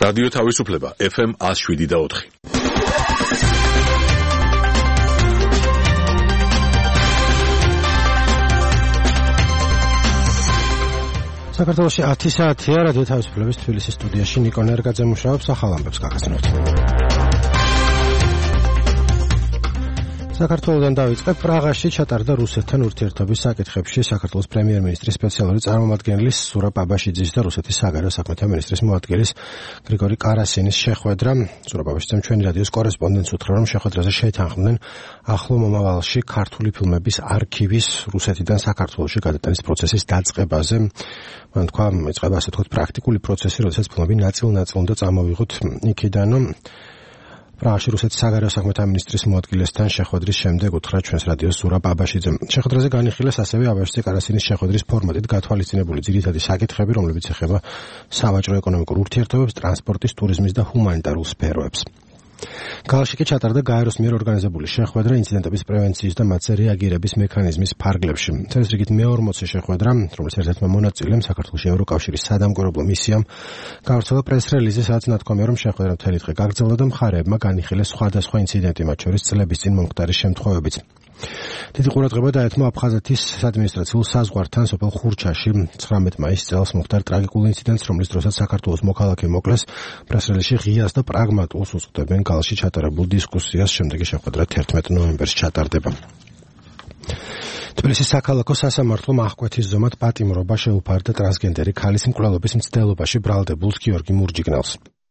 რადიო თავისუფლება FM 107.4. საქართველოში 10 საათია რადიო თავისუფლების თბილისის სტუდიაში ნიკო ნერგაძე მუშაობს ახალ ამბებს გაგაცნობთ. საქართველოდან დავიწყებ. პრაღაში ჩატარდა რუსეთთან ურთიერთობის საკითხებში საქართველოს პრემიერ-მინისტრის სპეციალური წარმომადგენლის ზურაბ აბაშიძის და რუსეთის საგარეო საქმეთა მინისტრის მოადგილის გრიგორი კარასინის შეხვედრა. ზურაბ აბაშიძემ ჩვენი რადიოს კორესპონდენტს უთხრა, რომ შეხვედრაზე შეეთანხმდნენ ახლო მომავალში ქართული ფილმების არქივის რუსეთიდან საქართველოში გადატანის პროცესის დაწყებაზე. მან თქვა, იწყება ასე ვთქვათ პრაქტიკული პროცესი, როდესაც ფილმები ნაწილ-ნაწილ უნდა წამოვიღოთ იქიდან. პრაღაში რუსეთის საგარეო საქმეთა მინისტრის მოადგილესთან შეხვედრის შემდეგ უთხრა ჩვენს რადიოს ზურაბ აბაშიძემ. შეხვედრაზე განიხილეს ასევე აბაშიძე კარასინის შეხვედრის ფორმატით გათვალისწინებული ძირითადი საკითხები, რომლებიც ეხება სავაჭრო-ეკონომიკურ ურთიერთობებს, ტრანსპორტის, ტურიზმის და ჰუმანიტარულ სფეროებს. გალში კი ჩატარდა გაეროს მიერ ორგანიზებული შეხვედრა ინციდენტების პრევენციის და მათზე რეაგირების მექანიზმის ფარგლებში. ეს რიგით მე-40 შეხვედრა, რომელიც ერთ-ერთმა მონაწილემ საქართველოს ევროკავშირის სადამკვირვებლო მისიამ გავრცელა პრეს-რელიზი, სადაც ნათქვამია, რომ შეხვედრა მთელი დღე გაგრძელდა და მხარეებმა განიხილეს სხვადასხვა ინციდენტი, მათ შორის წლების წინ მომხდარი შემთხვევებიც. დიდი ყურადღება დაეთმო აფხაზეთის ადმინისტრაციულ საზღვართან სოფელ ხურჩაში 19 მაისს წელს მომხდარ ტრაგიკულ ინციდენტს, რომლის დროსაც საქართველოს მოქალაქე მოკლეს. პრეს-რელიზში ღიას და პრაგმატულს უწოდებენ გალში ჩატარებულ დისკუსიას. შემდეგი შეხვედრა 11 ნოემბერს ჩატარდება. თბილისის საქალაქო სასამართლომ აღკვეთის ზომად პატიმრობა შეუფარდა ტრანსგენდერი ქალის მკვლელობის მცდელობაში ბრალდებულს გიორგი მურჯიგნელს.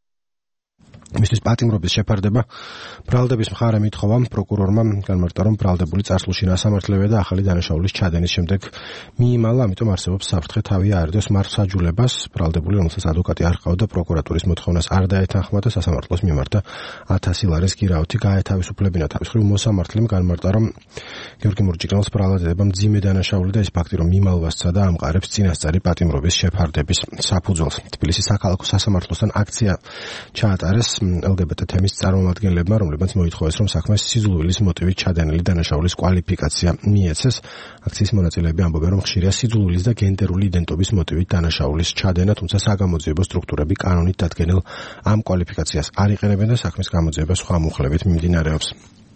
მისთვის პატიმრობის შეფარდება ბრალდების მხარე მითხოვა პროკურორმა განმარტა, რომ ბრალდებული წარსულში ნასამართლეა და ახალი დანაშაულის ჩადენის შემდეგ მიიმალა, ამიტომ არსებობს საფრთხე თავი აერდეს მართლმსაჯულებას. ბრალდებული, რომელსაც ადვოკატი არ ჰყავდა, პროკურატურის მოთხოვნას არ დაეთანხმა და სასამართლოს მიმართა 1000 ლარის გირაოთი გაეთავისუფლებინა. თავის მხრივ მოსამართლემ განმარტა, რომ გიორგი მურჯიგნელს ბრალად ედება მძიმე დანაშაული და ის ფაქტი, რომ მიმალვასცა და ამყარებს წინასწარი პატიმრობის შეფარდების საფუძველს. თბილისის საქალაქო სასამართლოსთან აქცია ჩაატარეს LGBT თემის წარმომადგენლებმა, რომლებმაც მოითხოვეს, რომ საქმეს სიძულვილის მოტივით ჩადენილი დანაშაულის კვალიფიკაცია მიეცეს. აქციის მონაწილეები ამბობენ, რომ ხშირია სიძულვილის და გენდერული იდენტობის მოტივით დანაშაულის ჩადენა, თუმცა საგამოძიებო სტრუქტურები კანონით დადგენილ ამ კვალიფიკაციას არ იყენებენ და საქმის გამოძიება სხვა მუხლებით მიმდინარეობს.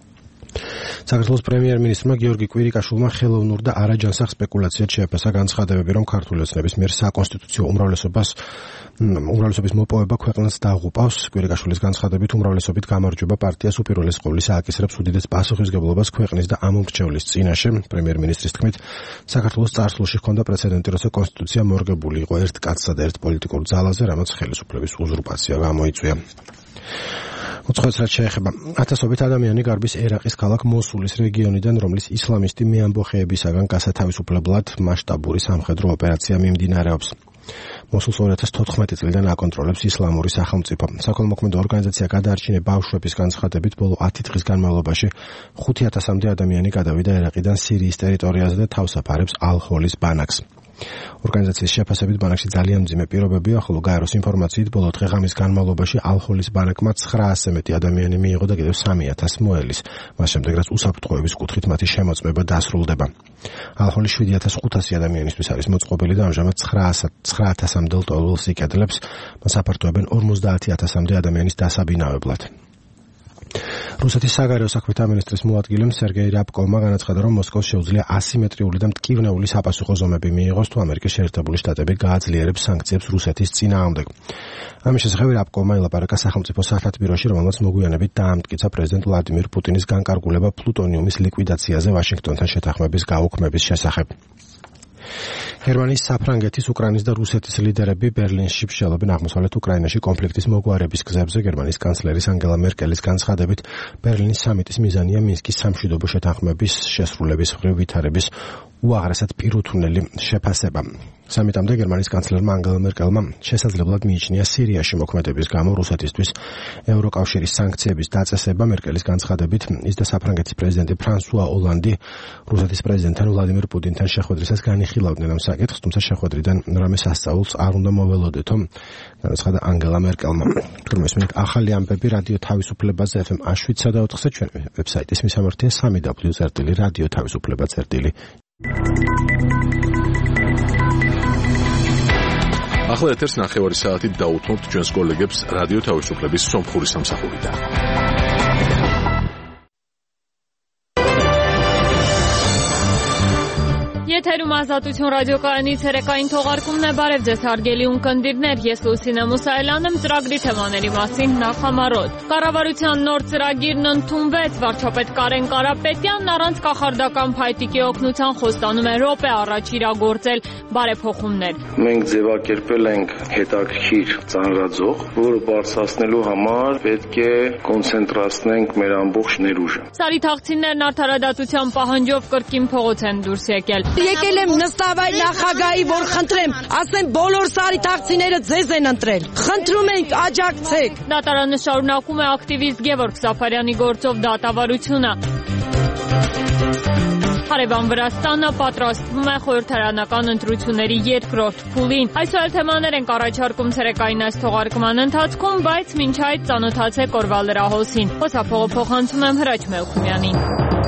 საქართველოს პრემიერ-მინისტრმა გიორგი კვირიკაშვილმა ხელოვნურ და არაჯანსაღ სპეკულაციად შეაფასა განცხადებები, რომ ქართული ოცნების მიერ საკონსტიტუციო უმრავლესობის მოპოვება ქვეყნას დაღუპავს. კვირიკაშვილის განცხადებით უმრავლესობით გამარჯვება პარტიას უპირველეს ყოვლისა აკისრებს უდიდეს პასუხისგებლობას ქვეყნის და ამომრჩევლის წინაშე. პრემიერ-მინისტრის თქმით, საქართველოს წარსულში ჰქონდა პრეცედენტი, როცა კონსტიტუცია მორგებული იყო ერთ კაცსა და ერთ პოლიტიკურ ძალაზე, რამაც ხელისუფლების უზურპაცია გამოიწვია. უცხოეთს რაც შეეხება, ათასობით ადამიანი გარბის ერაყის ქალაქ მოსულის რეგიონიდან, რომლის ისლამისტი მეამბოხეებისაგან გასათავისუფლებლად მასშტაბური სამხედრო ოპერაცია მიმდინარეობს. მოსულს 2014 წლიდან აკონტროლებს ისლამური სახელმწიფო. საქველმოქმედო ორგანიზაცია გადაარჩინა ბავშვების განცხადებით, ბოლო 10 დღის განმავლობაში 5000-მდე ადამიანი გადავიდა ერაყიდან სირიის ტერიტორიაზე და თავს აფარებს ალ-ჰოლის ბანაკს. ორგანიზაციის შეფასებით ბანაკში ძალიან მძიმე პირობებია, ხოლო გაეროს ინფორმაციით ბოლო დღე-ღამის განმავლობაში ალ-ჰოლის ბანაკმა 900-ზე მეტი ადამიანი მიიღო და კიდევ 3000 მოელის. მას შემდეგ, რაც უსაფრთხოების კუთხით მათი შემოწმება დასრულდება. ალ-ჰოლის 7500 ადამიანისთვის არის მოწყობილი და ამჟამად 9000-მდე ლტოლვილს იკედლებს. მას აფართოებენ 50000-მდე ადამიანის დასაბინავებლად. რუსეთის საგარეო საქმეთა მინისტრის მოადგილემ სერგეი რაბკოვმა განაცხადა, რომ მოსკოვს შეუძლია ასიმეტრიული და მტკივნეული საპასუხო ზომები მიიღოს, თუ ამერიკის შეერთებული შტატები გააძლიერებს სანქციებს რუსეთის წინააღმდეგ. ამის შესახებ რაბკოვმა ელაპარაკა სახელმწიფო სათათბიროში, რომელმაც მოგვიანებით დაამტკიცა პრეზიდენტ ვლადიმირ პუტინის განკარგულება პლუტონიუმის ლიკვიდაციაზე ვაშინგტონთან შეთანხმების გაუქმების შესახებ. გერმანიის, საფრანგეთის, უკრაინის და რუსეთის ლიდერები ბერლინში მსჯელობენ აღმოსავლეთ უკრაინაში კონფლიქტის მოგვარების გზებზე. გერმანიის კანცლერის ანგელა მერკელის განცხადებით, ბერლინის სამიტის მიზანია მინსკის სამშვიდობო შეთანხმების შესრულების მხრივ ვითარების უაღრესად პირუთვნელი შეფასება. სამიტამდე გერმანიის კანცლერმა ანგელა მერკელმა შესაძლებლად მიიჩნია სირიაში მოქმედების გამო რუსეთისთვის ევროკავშირის სანქციების დაწესება. მერკელის განცხადებით, ის და საფრანგეთის პრეზიდენტი ფრანსუა ოლანდი რუსეთის პრეზიდენტთან ვლადიმირ პუტინთან შეხვედრისას განიხილავდნენ ამ საკითხს, თუმცა შეხვედრიდან რამე სასწაულს არ უნდა მოველოდეთო, განაცხადა ანგელა მერკელმა. თურმესმით ახალი ამბები რადიო თავისუფლებაზე FM 107.4-ზე, ჩვენ ვებსაიტის მისამართია www.radioთავისუფლება.წერტილი. ახლა ეთერს ნახევარი საათით დაუთმობთ ჩვენს კოლეგებს რადიო თავისუფლების სომხური სამსახურიდან. Եթերում ազատություն ռադիոկայանի ցերեկային թողարկումն է, բարև ձեզ հարգելի ունկնդիրներ, ես Լուսինե Մուսայելյանն եմ, ծրագրի թեմաների մասին նախամարոտ։ Կառավարության նոր ծրագիրն ընդունվեց, վարչապետ Կարեն Կարապետյանն առանց կախարդական փայտիկի օգնության խոստանում է րոպե առաջ իրագործել բարեփոխումներ։ Մենք ձևակերպել ենք հետաքրքիր ծանրաձող, որը բարձրացնելու համար պետք է կոնցենտրացնենք մեր ամբողջ ներուժը։ Սարի թաղցիններն արդարադատության պահանջով կրկին փողոց են դուրս եկել։ Եկել եմ նստավայր նախագահի, որ խնդրեմ, ասեմ բոլոր Սարի թաղցիները ձեզ են ընտրել։ Խնդրում ենք աջակցեք։ Դատարանը շարունակում է ակտիվիստ Գևորգ Սաֆարյանի գործով դատավարությունը։ Հարևան Վրաստանը պատրաստվում է խորհրդարանական ընտրությունների երկրորդ փուլին։ Այսօր թեմաներ ենք առաջարկում ցերեկային այս թողարկման ընթացքում, բայց մինչ այդ ծանոթացեք օրվա լրահոսին։ Խոսափողը փոխանցում եմ Հրաչ Մելքումյանին։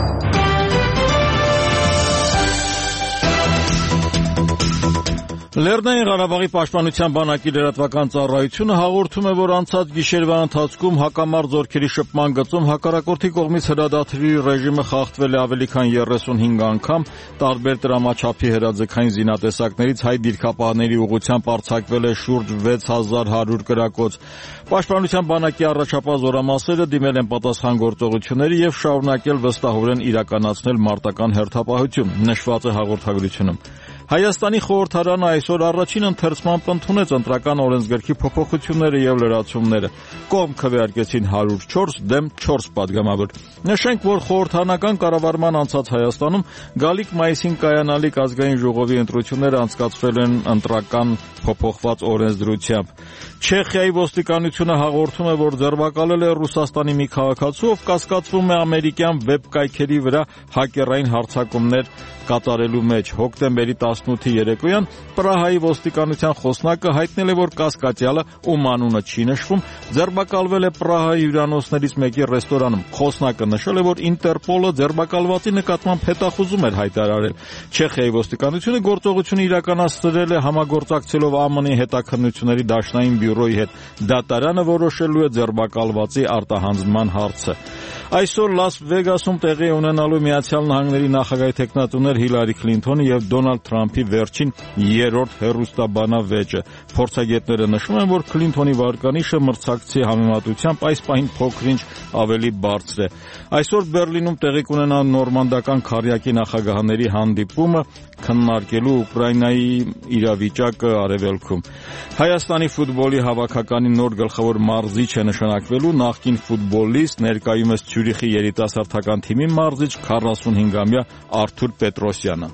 Լեռնային Ղարաբաղի պաշտպանության բանակի լրատվական ծառայությունը հաղորդում է, որ անցած գիշերվա ընթացքում հակամարտ զորքերի շփման գծում հակառակորդի կողմից հրադադարի ռեժիմը խախտվել է ավելի քան 35 անգամ, տարբեր տրամաչափի հրաձգային զինատեսակներից հայ դիրքապահների ուղղությամբ արձակվել է շուրջ 6100 կրակոց։ Պաշտպանության բանակի առաջապահ զորամասերը դիմել են պատասխան գործողությունների եւ շարունակել վստահորեն իրականացնել մարտական հերթապահություն, նշված է հաղորդագրությունում։ Հայաստանի խորհրդարանը այսօր առաջին ընթերցմամբ ընդունեց ընտրական օրենսգրքի փոփոխությունները եւ լրացումները։ Կողմ քվեարկեցին 104 դեմ 4 պատգամավոր։ Նշենք, որ խորհրդարանական կառավարման անցած Հայաստանում գալիք մայիսին կայանալիք ազգային ժողովի ընտրությունները անցկացվել են ընտրական փոփոխված օրենսդրությամբ։ Չեխիայի ոստիկանությունը հաղորդում է, որ ձերբակալել է Ռուսաստանի մի քաղաքացու, ով կասկածվում է ամերիկյան վեբ կայքերի վրա հակերային հարձակումներ կատարելու մեջ։ Հոկտեմբերի 18-ի երեկոյան Պրահայի ոստիկանության խոսնակը հայտնել է, որ կասկածյալը, ում անունը չի նշվում, ձերբակալվել է Պրահայի հյուրանոցներից մեկի ռեստորանում։ Խոսնակը նշել է, որ Ինտերպոլը ձերբակալվածի նկատմամբ հետախուզում էր հայտարարել։ Չեխիայի ոստիկանությունը գործողությունը իրականացրել է համագործակցելով ԱՄՆ-ի հետաքննությունների դաշնային բյուրոյի հետ։ Դատարանը որոշելու է ձերբակալվածի արտահանձնման հարցը։ Այսօր Լաս Վեգասում տեղի ունենալու Միացյալ Նահանգների նախագահի թեկնածուներ Հիլարի Քլինթոնի եւ Դոնալդ Թրամփի վերջին երրորդ հեռուստաբանավեճը։ Փորձագետները նշում են, որ Քլինթոնի վարկանիշը մրցակցի համեմատությամբ այս պահին փոքրինչ ավելի բարձր է։ Այսօր Բերլինում տեղի կունենա նորմանդական քարյակի նախագահների հանդիպումը քննարկելու Ուկրաինայի իրավիճակը արևելքում։ Հայաստանի ֆուտբոլի հավաքականի նոր գլխավոր մարզիչ է նշանակվելու նախկին ֆուտբոլիստ, ներկայումս Ցյուրիխի երիտասարդական թիմի մարզիչ 45-ամյա Արթուր Պետրոսյանը։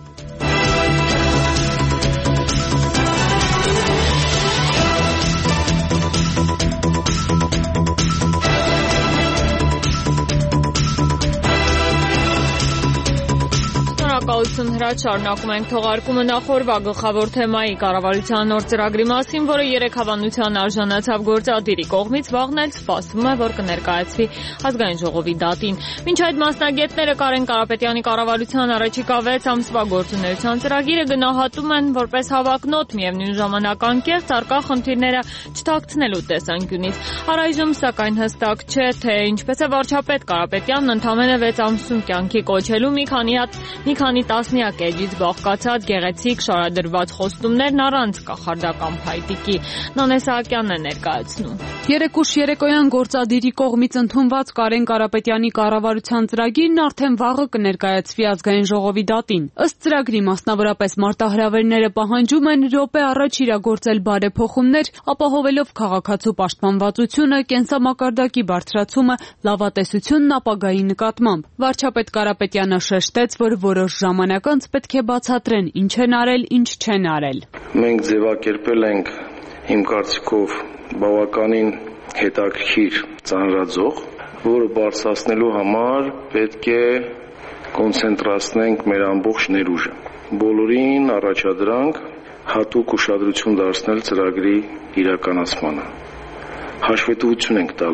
Շնորհակալություն Հրաչ, շարունակում ենք թողարկումը նախորդ գլխավոր թեմայի կառավարության նոր ծրագրի մասին, որը երեք հավանության արժանացավ գործադիրի կողմից, վաղն էլ սպասվում է, որ կներկայացվի ազգային ժողովի դատին։ Մինչ այդ մասնագետները Կարեն Կարապետյանի կառավարության առաջիկա 6 ամսվա գործունեության ծրագիրը գնահատում են որպես հավակնոտ, միևնույն ժամանակ անկեղծ առկա խնդիրները չթաքցնելու տեսանկյունից։ Առայժմ սակայն հստակ չէ, թե ինչպես է վարչապետ Կարապետյանն ընդամենը 6 ամսում կյանքի կոչելու մի քանի տասնյակ էջից բաղկացած գեղեցիկ շարադրված խոստումներն առանց կախարդական փայտիկի։ Նանե Սահակյանն է ներկայացնում։ Երեկուշ երեկոյան գործադիրի կողմից ընդունված Կարեն Կարապետյանի կառավարության ծրագիրն արդեն վաղը կներկայացվի ազգային ժողովի դատին։ Ըստ ծրագրի մասնավորապես մարտահրավերները պահանջում են րոպե առաջ իրագործել բարեփոխումներ, ապահովելով քաղաքացու պաշտպանվածությունը, կենսամակարդակի բարձրացումը, լավատեսությունն ապագայի նկատմամբ։ Վարչապետ Կարապետյանը շեշտեց, որ որոշ ժամանակ անց պետք է բացատրեն ինչ են արել, ինչ չեն արել։ Մենք ձևակերպել ենք իմ կարծիքով բավականին հետաքրքիր ծանրաձող, որը բարձրացնելու համար պետք է կոնցենտրացնենք մեր ամբողջ ներուժը։ Բոլորին առաջադրանք հատուկ ուշադրություն դարձնել ծրագրի իրականացմանը։ Հաշվետվություն ենք տալու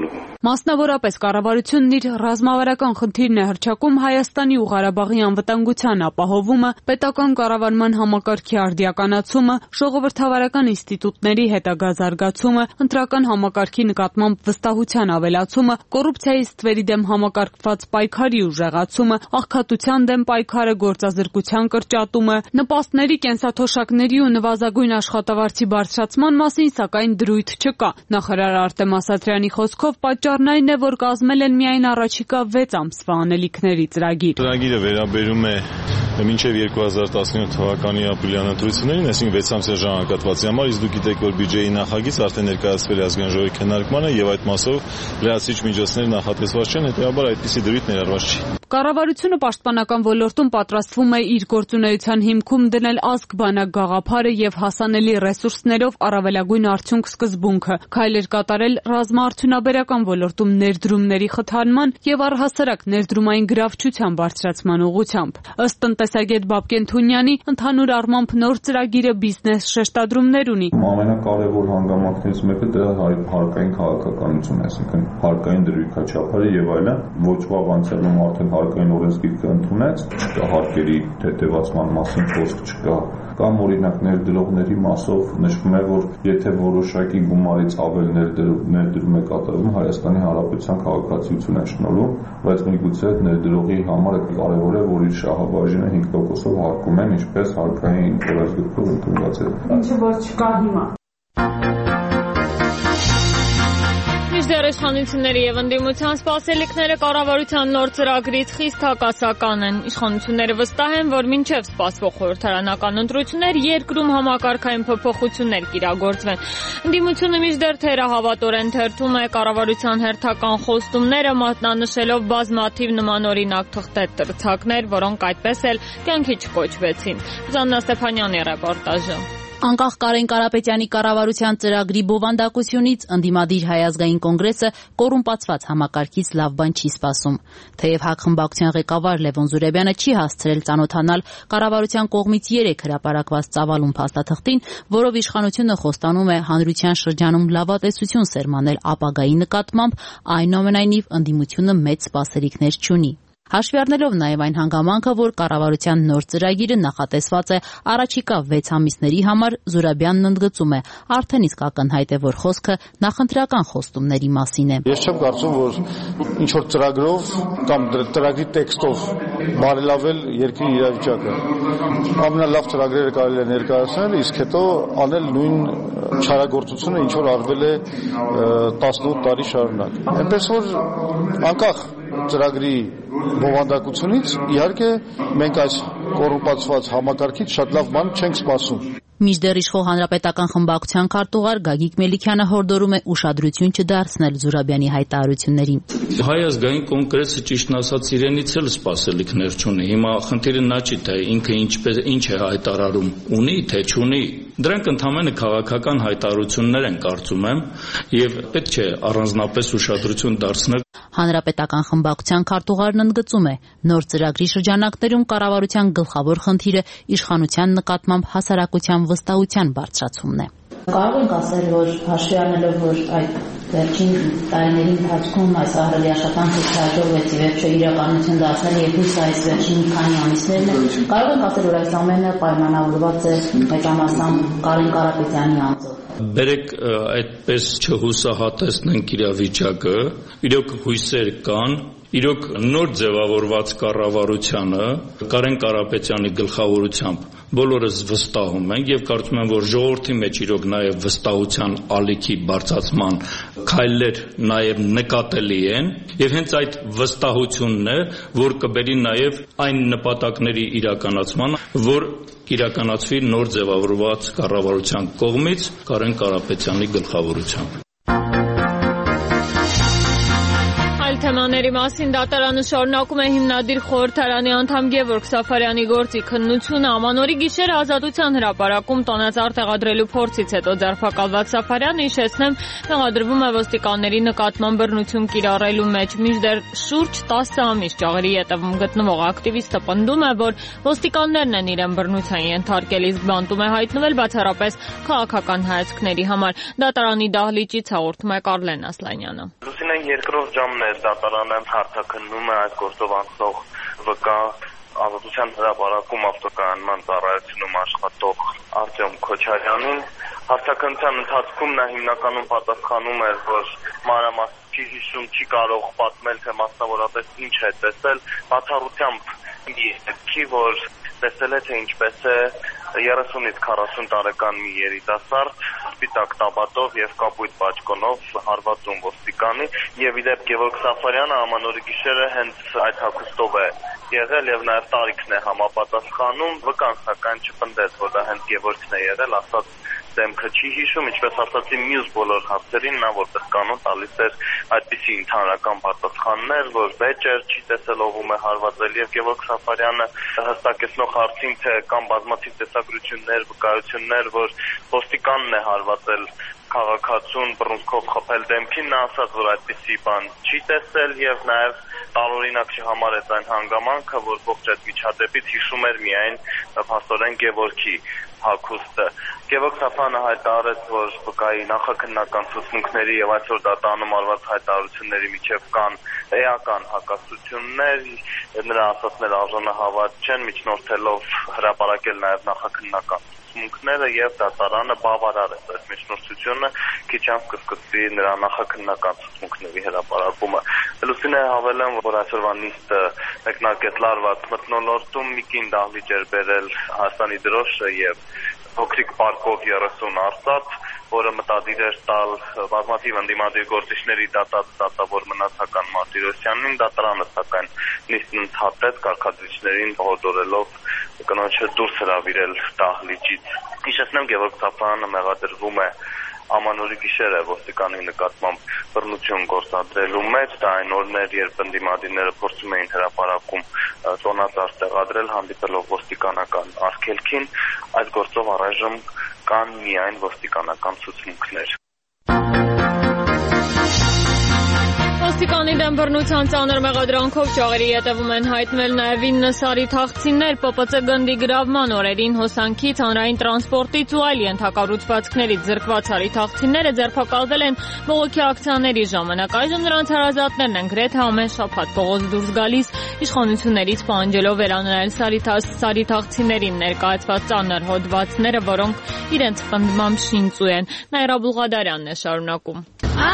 Մասնավորապես կառավարությունն իր ռազմավարական խնդիրն է հռչակում Հայաստանի ու Ղարաբաղի անվտանգության ապահովումը, պետական կառավարման համակարգի արդիականացումը, ժողովրդավարական ինստիտուտների հետագա զարգացումը, ընտրական համակարգի նկատմամբ վստահության ավելացումը, կոռուպցիայի ստվերի դեմ համակարգված պայքարի ուժեղացումը, աղքատության դեմ պայքարը, գործազրկության կրճատումը, նպաստների, կենսաթոշակների ու նվազագույն աշխատավարձի բարձրացման մասին սակայն դրույթ չկա։ Նախարար Արտեմ Ասատրյանի խոսքով պատճառն այն է, որ կազմել են միայն առաջիկա 6 ամսվա անելիքների ծրագիր։ Ծրագիրը վերաբերում է մինչև 2017 թվականի ապրիլյան ընտրություններին, այսինքն 6 ամսյա ժամանակահատվածի համար, իսկ դուք գիտեք, որ բյուջեի նախագիծ արդեն ներկայացվել է ազգային ժողովի քննարկմանը եւ այդ մասով լրացուցիչ միջոցներ նախատեսված չեն, հետեւաբար այդպիսի դրույթ ներառված չի։ Կառավարությունը պաշտպանական ոլորտում պատրաստվում է իր գործունեության հիմքում դնել ազգ-բանակ գաղափարը եւ հասանելի ռեսուրսներով առավելագույն արդյունք սկզբունքը, քայլեր կատարել ռազմաարդյունաբերական ոլորտում ներդրումների խթանման եւ առհասարակ ներդրումային գրավչության բարձրացման ուղղությամբ։ Ըստ տնտեսագետ Բաբկեն Թունյանի, ընդհանուր առմամբ նոր ծրագիրը բիզնես շեշտադրումներ ունի։ Ամենակարևոր հանգամանքներից մեկը դրա հարկային քաղաքականությունն է, այսինքն հարկային դրույքաչափերը եւ այլն, ոչ վաղ անցյալում արդեն հարկային օրենսգիրքը ընդունեց, չկա հարկերի թեթևացման մասին խոսք չկա, կամ օրինակ ներդրողների մասով նշվում է, որ եթե որոշակի գումարից ավել ներդրում է կատարվում, Հայաստանի Հանրապետության քաղաքացիություն է շնորհում, բայց միգուցե ներդրողի համար կարևոր է, որ իր շահաբաժինը 5%-ով հարկում են, ինչպես հարկային օրենսգրքով ընդունված է։ Ինչը որ չկա հիմա։ Մինչդեռ իշխանությունների եւ ընդդիմության սպասելիքները կառավարության նոր ծրագրից խիստ հակասական են։ Իշխանությունները վստահ են, որ մինչև սպասվող խորհրդարանական ընտրություններ երկրում համակարգային փոփոխություններ կիրագործվեն։ Ընդդիմությունը մինչդեռ թերահավատորեն թերթում է կառավարության հերթական խոստումները, մատնանշելով բազմաթիվ նմանօրինակ թղթե տրցակներ, որոնք այդպես էլ կյանքի չկոչվեցին։ Զաննա Ստեփանյանի ռեպորտաժը։ Անկախ Կարեն Կարապետյանի կառավարության ծրագրի բովանդակությունից ընդդիմադիր Հայ ազգային կոնգրեսը կոռումպացված համակարգից լավ բան չի սպասում։ Թեև ՀԱԿ խմբակցության ղեկավար Լևոն Զուրեբյանը չի հասցրել ծանոթանալ կառավարության կողմից 3 հրապարակված ծավալուն փաստաթղթին, որով իշխանությունը խոստանում է հանրության շրջանում լավատեսություն սերմանել ապագայի նկատմամբ, այնուամենայնիվ ընդդիմությունը մեծ սպասելիքներ չունի։ Հաշվի առնելով նաև այն հանգամանքը, որ կառավարության նոր ծրագիրը նախատեսված է առաջիկա 6 ամիսների համար, Զուրաբյանն ընդգծում է, արդեն իսկ ակնհայտ է, որ խոսքը նախընտրական խոստումների մասին է։ Ես չեմ կարծում, որ ինչ-որ ծրագրով կամ ծրագրի տեքստով բարելավել երկրի իրավիճակը։ Ամենալավ ծրագրերը կարելի է ներկայացնել, իսկ հետո անել նույն չարագործությունը, ինչ որ արվել է 18 տարի շարունակ։ Այնպես որ անկախ ծրագրի բովանդակությունից իհարկե մենք այս կոռումպացված համակարգից շատ լավ բան չենք սպասում։ Մինչդեռ իշխող հանրապետական խմբակցության քարտուղար Գագիկ Մելիքյանը հորդորում է ուշադրություն չդարձնել Զուրաբյանի հայտարարություններին։ Հայ ազգային կոնգրեսը ճիշտն ասած իրենից էլ սպասելիքներ չունի։ Հիմա խնդիրը նա չի, թե ինքը ինչ է հայտարարում, ունի թե չունի։ Դրանք ընդհանրապես քաղաքական հայտարարություններ են, կարծում եմ, եւ պետք չէ առանձնապես ուշադրություն դարձնել։ Հանրապետական խմբակցության քարտուղարն ընդգծում է, նոր ծրագրի շրջանակներում կառավարության գլխավոր խնդիրը իշխանության նկատմամբ հասարակության վստահության բարձրացումն է։ Կարող ենք ասել, որ հաշվի առնելով, որ այդ վերջին տարիների ընթացքում այս ահռելի աշխատանքը չհաջողվեց, ի վերջո իրականություն դարձնել եւ հույս այս վերջին մի քանի ամիսներն է, կարող ենք ասել, որ այս ամենը պայմանավորված է մեծամասամբ Կարեն Կարապետյանի անձով։ Բերեք այդպես չհուսահատեցնենք իրավիճակը, իրոք հույսեր կան, իրոք նոր ձևավորված կառավարությանը Կարեն Կարապետյանի գլխավորությամբ բոլորս վստահում ենք եւ կարծում եմ, որ ժողովրդի մեջ իրոք նաեւ վստահության ալիքի բարձրացման քայլեր նաեւ նկատելի են եւ հենց այդ վստահությունն է, որ կբերի նաեւ այն նպատակների իրականացման, որ իրականացվի նոր ձևավորված կառավարության կողմից Կարեն Կարապետյանի գլխավորությամբ։ թեմաների մասին դատարանը շարունակում է հիմնադիր խորհրդարանի անդամ Գևորգ Սաֆարյանի գործի քննությունը ամանորի գիշերը Ազատության հրապարակում տոնածառ տեղադրելու փորձից հետո ձերբակալված Սաֆարյանը, հիշեցնեմ, մեղադրվում է ոստիկանների նկատմամբ բռնություն կիրառելու մեջ։ Մինչդեռ շուրջ 10 ամիս ճաղերի ետևում գտնվող ակտիվիստը պնդում է, որ ոստիկաններն են իրեն բռնության ենթարկել, իսկ բանտում է հայտնվել բացառապես քաղաքական հայացքների համար։ Դատարանի դահլիճից հաղորդում է Կարլեն Ասլանյանը։ Լուսինե երկրորդ ժամն է դատարանը հարթակննում է այդ գործով անցնող վկա Ազատության հրապարակում ավտոկայանման ծառայությունում աշխատող Արտյոմ Քոչարյանին։ Հարթակնության ընթացքում նա հիմնականում պատասխանում էր, որ մանրամասն չի հիշում, չի կարող պատմել, թե մասնավորապես ինչ է տեսել, բացառությամբ մի որ տեսել է, թե ինչպես է 30-ից 40 տարեկան մի երիտասարդ սպիտակ տաբատով եւ կապույտ բաճկոնով հարվածում ոստիկանի, եւ իդեպ Գևորգ Սաֆարյանը ամանորի գիշերը հենց այդ հագուստով է եղել եւ նաեւ տարիքն է համապատասխանում, վկան սակայն չպնդեց, որ դա հենց Գևորգն է եղել, ասած դեմքը չի հիշում, ինչպես ասացի, մյուս բոլոր հարցերին նա որպես կանոն տալիս էր այդպիսի ընդհանրական պատասխաններ, որ վեճեր չի տեսել ով է հարվածել, եւ Գևորգ Սաֆարյանը հստակեցնող հարցին, թե կամ բազմաթիվ տեսագրություններ, վկայություններ, որ ոստիկանն է հարվածել քաղաքացուն բռունցքով խփել դեմքին, նա ասաց, որ այդպիսի բան չի տեսել եւ նաեւ տարօրինակ չհամարեց այն հանգամանքը, որ ողջ այդ միջադեպից հիշում էր միայն փաստորեն Գևորգի հագուստը։ Գևորգ Սաֆարյանը հայտարարեց, որ վկայի նախաքննական ցուցմունքների եւ այսօր դատարանում արված հայտարարությունների միջև կան էական հակասություններ, նրա ասածները արժանահավատ չեն, միջնորդելով հրապարակել նաեւ նախաքննական ցուցմունքները եւ դատարանը բավարարեց այդ միջնորդությունը, քիչ անց կսկսվի նրա նախաքննական ցուցմունքների հրապարակումը։ Լուսինե հավելեմ, որ այսօրվա նիստը մեկնարկեց լարված մթնոլորտում, մի կին դահլիճ էր բերել Հայաստանի դրոշը եւ փոքրիկ պարկով 30 արծաթ, որը մտադիր էր տալ բազմաթիվ ընդդիմադիր գործիչների դատավոր մնացական Մարտիրոսյանին, դատարանը սակայն նիստն ընդհատեց կարգադրիչներին հորդորելով կնոջը դուրս հրավիրել դահլիճից։ Հիշեցնեմ, Գևորգ Սաֆարյանը մեղադրվում է ամանորի գիշերը ոստիկանի նկատմամբ բռնություն գործադրելու մեջ, դա այն օրն էր, երբ ընդդիմադիրները փորձում էին հրապարակում տոնածառ տեղադրել, հանդիպելով ոստիկանական արգելքին, այդ գործով առայժմ կան միայն ոստիկանական ցուցմունքներ։ Ոստիկանի դեմ բռնության ծանր մեղադրանքով ճաղերի ետևում են հայտնվել նաև 9 սարիթաղցիներ, ՊՊՑ գնդի գրավման օրերին հոսանքից, հանրային տրանսպորտից ու այլ ենթակառուցվածքներից զրկված սարիթաղցիները ձերբակալվել են բողոքի ակցիաների ժամանակ։ Այժմ նրանց հարազատներն են գրեթե ամեն շաբաթ փողոց դուրս գալիս, իշխանություններից պահանջելով վերանայել սարիթաղցիներին ներկայացված ծանր հոդվածները, որոնք իրենց պնդմամբ շինծու են։ Նաիրա Բուլղադարյանն է շարունակում։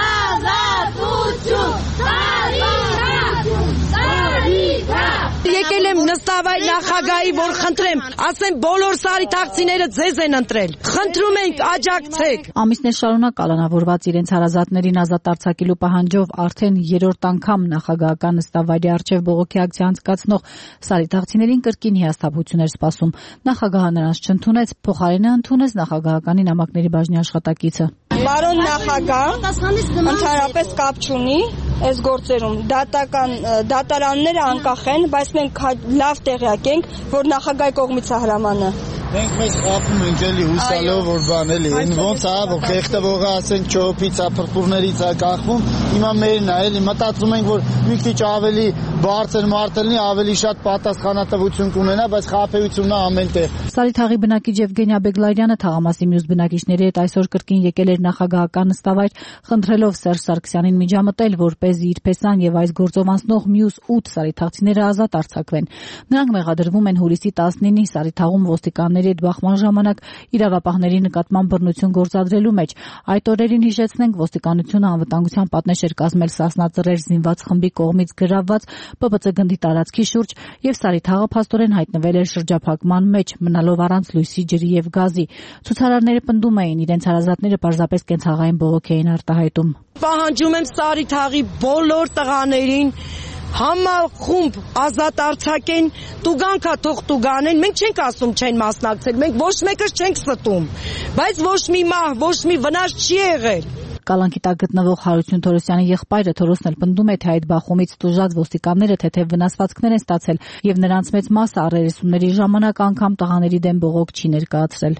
Ազատություն, սարիթաղություն, սարիթաղ։ Եկել եմ նստավայր նախագահի, որ խնդրեմ, ասեմ բոլոր սարիթաղցիները ձեզ են ընտրել։ Խնդրում ենք աջակցեք։ Ամիսներ շարունակ կալանավորված իրենց հարազատներին ազատ արձակելու պահանջով արդեն երրորդ անգամ նախագահական նստավայրի առջև բողոքի ակցիա անցկացնող սարիթաղցիներին կրկին հիասթափություն էր սպասում։ Նախագահը նրանց չընդունեց, փոխարենը ընդունեց նախագահականի նամակների բաժնի աշխատակիցը։ Պարոն նախագահ, ընդհանրապես կապ չունի այս գործերում, դատարանները անկախ են, բայց մենք լավ տեղյակ ենք, որ նախագահի կողմից է հրամանը։ Մենք մեզ խափում ենք էլի հուսալով, որ բան էլի, ոնց է, որ խեղտվողը ասենք չոփից է, փրփուրներից է կախվում, հիմա մերն է, էլի մտածում ենք, որ մի քիչ ավելի բարձր մարտելնի, ավելի շատ պատասխանատվություն կունենա, բայց խափեությունն է ամենտեղ։ Սարիթաղի բնակիչ Եվգենիա Բեգլարյանը թաղամասի մյուս բնակիչների հետ այսօր կրկին եկել էր նախագահական նստավայր, խնդրելով Սերժ Սարգսյանին միջամտել, որպեսզի իր փեսան եւ այս գործով անցնող մյուս 8 սարիթաղցիները ազատ արձակվեն։ Նրանք մեղադրվում են հուլիսի 19-ի Սարիթաղում ոստիկանների հետ բախման ժամանակ իրավապահների նկատմամբ բռնություն գործադրելու մեջ։ Այդ օրերին հիշեցնենք, ոստիկանությունը անվտանգության պատնեշ էր կազմել Սասնա ծռեր զինված խմբի կողմից գրավված ՊՊՑ գնդի տարածքի շուրջ եւ Սարիթաղը փաստորեն հայտնվել էր շրջափակման մեջ, մնալով առանց լույսի, ջրի եւ գազի։ Ցուցարարները պնդում էին, իրենց հարազատները պարզապես կենցաղային բողոք էին արտահայտում։ Պահանջում եմ Սարիթաղի բոլոր տղաներին համախումբ ազատ արձակեն, տուգանքա թող տուգանեն, մենք չենք ասում չեն մասնակցել, մենք ոչ մեկս չենք ստում, բայց ոչ մի մահ, ոչ մի վնաս չի եղել։ Կալանքի տակ գտնվող Հարություն Թորոսյանի եղբայրը Թորոսն էլ պնդում է, թե այդ բախումից տուժած ոստիկանները թեթև վնասվածքներ են ստացել եւ նրանց մեծ մասը առերեսումների ժամանակ անգամ տղաների դեմ բողոք չի ներկայացրել։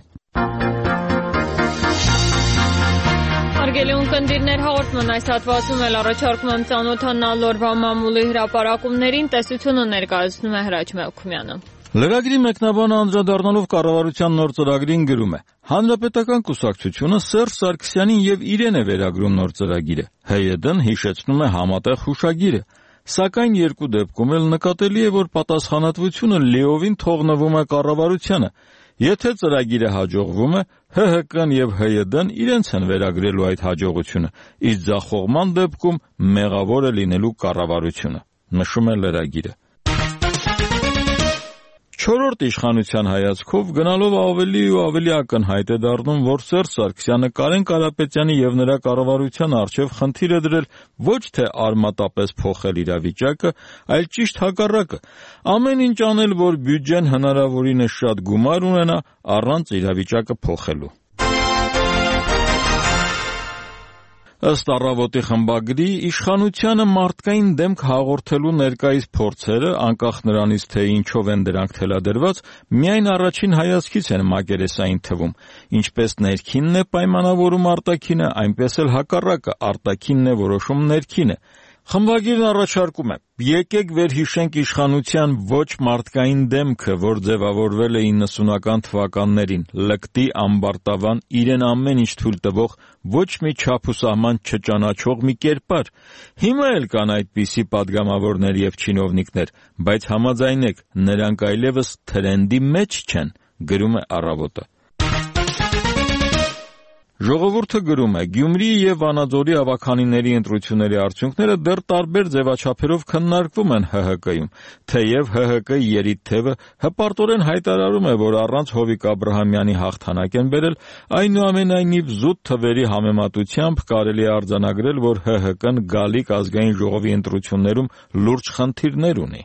Հարգելի ունկնդիրներ, հաղորդման այս հատվածում էլ առաջարկում եմ ծանոթանալ օրվա մամուլի հրապարակումներին, տեսությունը ներկայացնում է Հրաչ Մելքումյանը։ Լրագրի մեկնաբանը անդրադառնալով կառավարության նոր ծրագրին գրում է. Հանրապետական կուսակցությունը Սերժ Սարգսյանին եւ իրեն է վերագրում նոր ծրագիրը։ ՀՅԴ-ն հիշեցնում է համատեղ հուշագիրը։ Սակայն երկու դեպքում էլ նկատելի է, որ պատասխանատվությունը լիովին թողնվում է կառավարությանը։ Եթե ծրագիրը հաջողվում է, ՀՀԿ-ն եւ ՀՅԴ-ն իրենց են վերագրելու այդ հաջողությունը, իսկ ձախողման դեպքում մեղավոր է լինելու կառավարությունը, նշում է լրագիրը։ Չորրորդ իշխանության հայացքով գնալով ավելի ու ավելի ակնհայտ է դառնում, որ Սերժ Սարգսյանը Կարեն Կարապետյանի եւ նրա կառավարության առջեւ խնդիր է դրել ոչ թե արմատապես փոխել իրավիճակը, այլ ճիշտ հակառակը, ամեն ինչ անել, որ բյուջեն հնարավորինս շատ գումար ունենա առանց իրավիճակը փոխելու։ Ըստ Առավոտի խմբագրի, իշխանությանը մարդկային դեմք հաղորդելու ներկայիս փորձերը, անկախ նրանից, թե ինչով են դրանք թելադրված, միայն առաջին հայացքից են մակերեսային թվում։ Ինչպես ներքինն է պայմանավորում արտաքինը, այնպես էլ հակառակը, արտաքինն է որոշում ներքինը։ Խմբագիրն առաջարկում է. եկեք վերհիշենք իշխանության ոչ մարդկային դեմքը, որ ձևավորվել է 90-ական թվականներին, լկտի ամբարտավան, իրեն ամեն ինչ թույլ տվող, ոչ մի չափ ու սահման չճանաչող մի կերպար։ Հիմա էլ կան այդպիսի падգամավորներ եւ չինովնիկներ, բայց համաձայնեք, նրանք այլևս թրենդի մեջ չեն, գրում է Առավոտը։ Ժողովուրդը գրում է. Գյումրիի եւ Վանաձորի ավագանիների ընտրությունների արդյունքները դեռ տարբեր ձևաչափերով քննարկվում են ՀՀԿ-ում, թեև ՀՀԿ-ի երիտթևը հպարտորեն հայտարարում է, որ առանց Հովիկ Աբրահամյանի հաղթանակ են բերել, այնուամենայնիվ զուտ թվերի համեմատությամբ կարելի է արձանագրել, որ ՀՀԿ-ն գալիք ազգային ժողովի ընտրություններում լուրջ խնդիրներ ունի։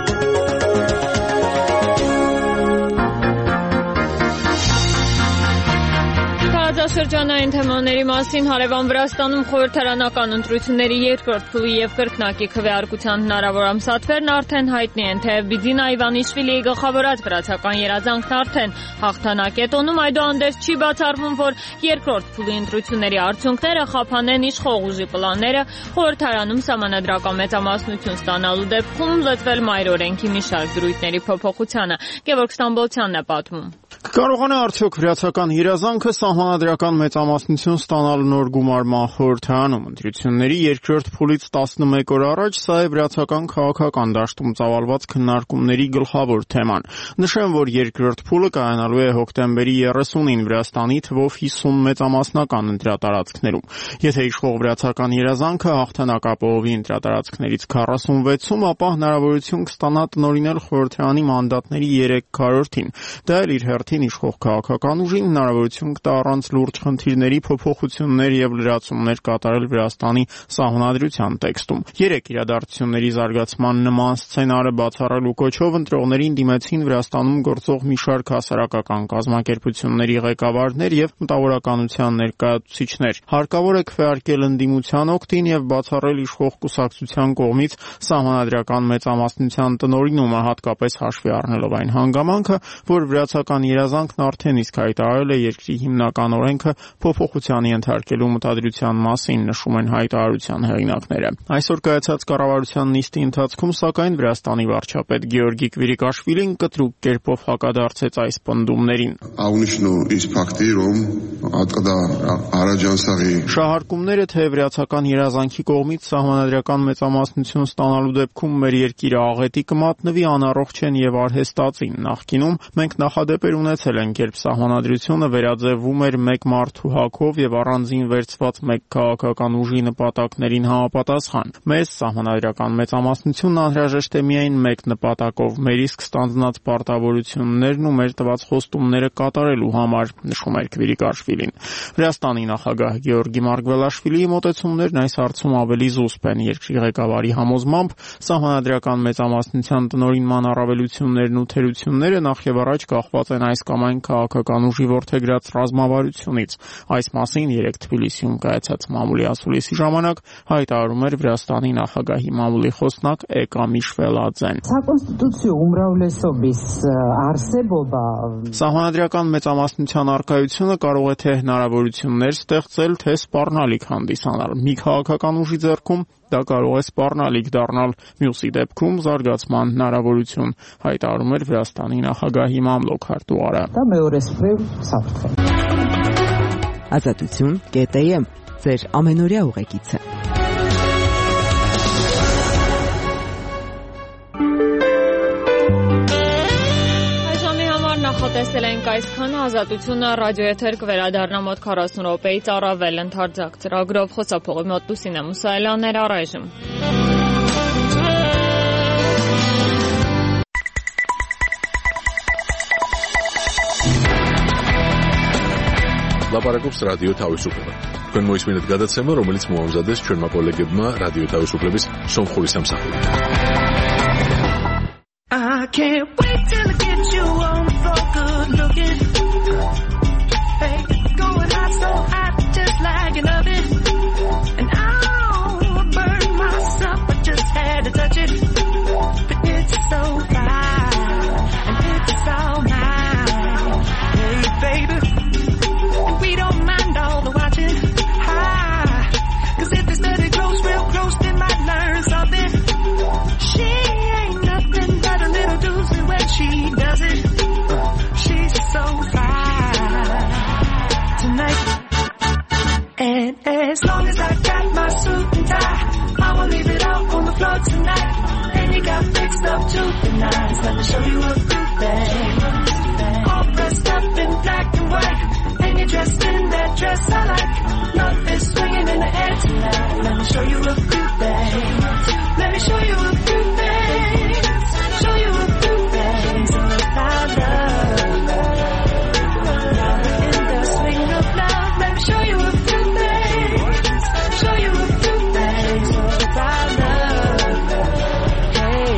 Շրջանային թեմաների մասին հարևան Վրաստանում խորհրդարանական ընտրությունների երկրորդ փուլի եւ կրկնակի քվեարկության հնարավոր ամսաթվերն արդեն հայտնի են, թեև Բիձինա Իվանիշվիլիի գլխավորած վրացական երազանքն արդեն հաղթանակ է տոնում, այդուհանդերձ չի բացառվում, որ երկրորդ փուլի ընտրությունների արդյունքները խափանեն իշխող ուժի պլանները խորհրդարանում սահմանադրական մեծամասնություն ստանալու դեպքում լծվել մայր օրենքի մի շարք դրույթների փոփոխությանը։ Գևորգ Ստամբոլցյանն է պատմում։ Կարողանա արդյոք վրացական երազանքը սահմանադրական մեծամասնություն ստանալ նոր գումարման խորհրդարանում։ Ընտրությունների երկրորդ փուլից 11 օր առաջ սա է վրացական քաղաքական դաշտում ծավալված քննարկումների գլխավոր թեման։ Նշեմ, որ երկրորդ փուլը կայանալու է հոկտեմբերի 30-ին Վրաստանի թվով 50 մեծամասնական ընտրատարածքներում։ Եթե իշխող վրացական երազանքը հաղթանակ ապահովի ընտրատարածքներից 46-ում, ապա հնարավորություն կստանա տնօրինել խորհրդարանի մանդատների 3/4-ին։ Դա էլ իր հերթին իշխող քաղաքական ուժին հնարավորություն կտա առանց լուրջ խնդիրների փոփոխություններ եւ լրացումներ կատարել Վրաստանի սահմանադրության տեքստում։ 3 իրադարձությունների զարգացման նման սցենարը բացառելու կոչով ընտրողներին դիմեցին Վրաստանում գործող մի շարք հասարակական կազմակերպությունների ղեկավարներ եւ մտավորականության ներկայացուցիչներ։ Հարկավոր է քվեարկել ընդդիմության օգտին եւ բացառել իշխող կուսակցության կողմից սահմանադրական մեծամասնության տնօրինումը, հատկապես հաշվի առնելով այն հանգամանքը, որ վրացական երազանքն արդեն իսկ հայտարարել է երկրի հիմնական օրենքը փոփոխության ենթարկելու մտադրության մասին, նշում են հայտարարության հեղինակները։ Այսօր կայացած կառավարության նիստի ընթացքում, սակայն, Վրաստանի վարչապետ Գեորգի Կվիրիկաշվիլին կտրուկ կերպով հակադարձեց այս պնդումներին։ Շահարկումները, թե վրացական երազանքի կողմից սահմանադրական մեծամասնություն ստանալու դեպքում մեր երկիրը աղետի կմատնվի, անառողջ են եւ արհեստածին։ Նախկինում մենք նախադեպեր ունեցել ենք, երբ սահմանադրությունը վերաձևվում էր մեկ մարդու հակով եւ առանձին վերցված մեկ քաղաքական ուժի նպատակներին համապատասխան։ Մեզ սահմանադրական մեծամասնությունն անհրաժեշտ է միայն մեկ նպատակով՝ մեր իսկ ստանձնած պարտավորություններն ու մեր տված խոստումները կատարելու համար, նշում էր Կվիրիկաշվիլին։ Վրաստանի նախագահ Գեորգի Մարգվելաշվիլիի մոտեցումներն այս հարցում ավելի զուսպ են։ Երկրի ղեկավարի համոզմամբ սահմանադրական մեծամասնության տնօրինման առավելություններն ու թերությունները նախ եւ առաջ կախված են այս կամ քաղաքական ուժի որդեգրած ռազմավարությունից։ Այս մասին 3 Թբիլիսիում կայացած մամուլի ասուլիսի ժամանակ հայտարարում էր Վրաստանի նախագահի մամուլի խոսնակ Էկա Միշվելաձեն։ Սահմանադրական մեծամասնության առկայությունը կարող է թե հնարավորություններ ստեղծել, թե սպառնալիք հանդիսանալ։ Մի քաղաքական ուժի ձեռքում դա կարող է սպառնալիք դառնալ, մյուսի դեպքում զարգացման հնարավորություն, հայտարարում էր Վրաստանի նախագահի մամլոք քարտուղարը։ Ազատություն.am ձեր ամենօրյա ուղեկիցը։ Նախատեսել ենք այսքանը, Ազատությունը ռադիոեթեր կվերադառնա մոտ 40 րոպեից առավել ընդարձակ ծրագրով, խոսափողի մոտ Լուսինե Մուսայելյանն առայժմ։ Լապարակობს ռադիո თავისუფლება։ Თქვენ მოისმინეთ გადაცემა, რომელიც მოამზადეს ჩვენმა კოლეგებმა რადიო თავისუფლების სომხური სამსახური. I can't wait till I get you on the floor, good looking. Hey, going hot, so hot, just like an oven. And I'll burn myself, I just had to touch it. But it's so fine, and it's all mine. Hey, baby, and we don't mind all the watching. Cause if they study close, real close, they might learn something. She ain't nothing but a little doozy when she does it. She's so fine tonight. And as long as I got my suit and tie, I won't leave it out on the floor tonight. And you got fixed up to the nines. Let me show you a good thing. All dressed up in black and white, and you're dressed in that dress I like. Love is swinging in the air tonight. Let me show you a good thing. Let me show you a few things. Show you a few things about love. In the swing of love. Let me show you a few things. Show you a few things about love. Hey,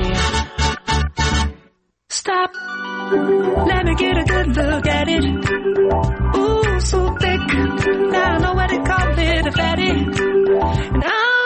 stop. Let me get a good look at it. Ooh, so thick. Now I know what to call it, a fatty. And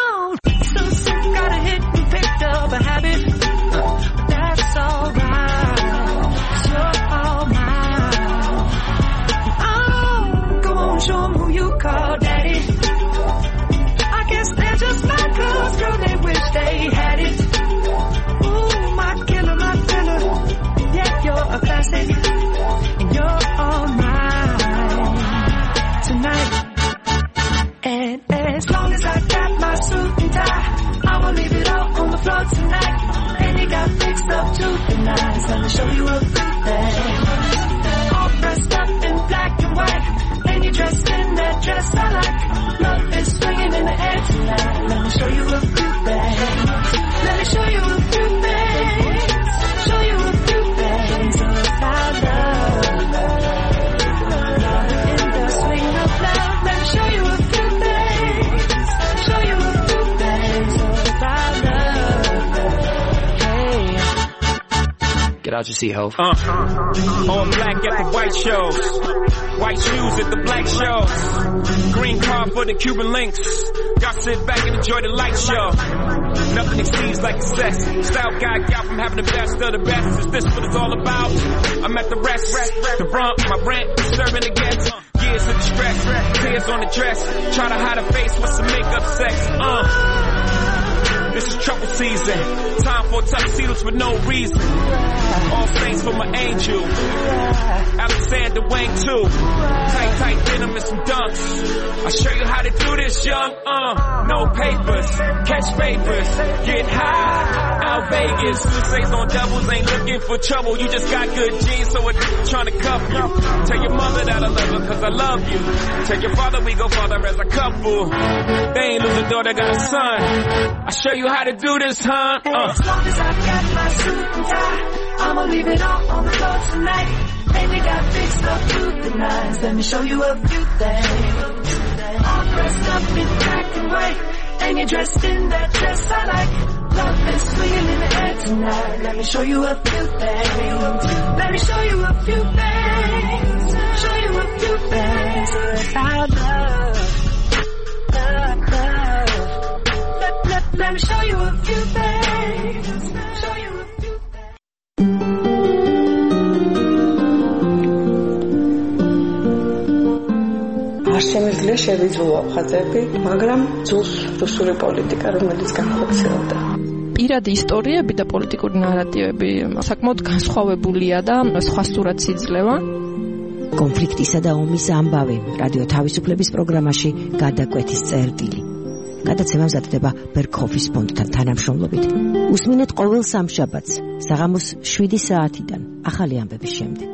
of a habit, but that's alright. You're all mine. Oh, go on, show 'em who you call daddy. I guess they're just like us, girl, they wish they had it. Ooh, my killer, my thriller. Yeah, you're a classic, and you're all mine tonight. And as long as I got my suit and tie, I won't leave it out on the floor tonight. And you got fixed up to the nines. Let me show you a good thing. All dressed up in black and white, and you're dressed in that dress I like. Love is swinging in the air tonight. Let me show you a good thing. Let me show you a few things. Show you a few things about love. In the swing of love. Let me show you a few things. Show you a few things about love. Hey, get out your seat, ho. All black at the white shows, white shoes at the black shows, green car for the Cuban links. Y'all sit back and enjoy the light show. Nothing exceeds like success. Style guy got from having the best of the best. Is this what it's all about? I'm at the rest, the brunt, my rent, serving the guests. Years of distress, tears on the dress. Try to hide a face with some makeup sex. This is trouble season. Time for tuxedos with no reason. All saints for my angel. Alexander Wang too. Tight denim and some dunks. I'll show you how to do this, young. No papers, catch papers, get high. Out Vegas, Sousa's on doubles, ain't looking for trouble. You just got good genes, so it's trying to cuff you. Tell your mother that I love her, cause I love you. Tell your father we go father as a couple. They ain't lose a daughter, got a son. I'll show you how to do this, huh? As long as I got my suit and tie, I'ma leave it all on the floor tonight. And you got fixed up to the nines. Let me show you a few things. All dressed up in black and white, and you're dressed in that dress I like. Love is swinging in the air tonight. Let me show you a few things. Let me show you a few things. არ შემიძლია შევიძულო ხაზები, მაგრამ ძულს რუსული პოლიტიკა, რომელიც განხორციელდა. პირადი ისტორიები და პოლიტიკური ნარატივები საკმაოდ განსხვავებულია და სხვა სურათს იძლევა. კონფლიქტისა და ომის ამბავი რადიო თავისუფლების პროგრამაში გადაკვეთის წერტილი. გადაცემა მზადდება ბერქოფის ფონდთან თანამშრომლობით. უსმინეთ ყოველ სამშაბათს საღამოს 7 საათიდან ახალი ამბების შემდეგ.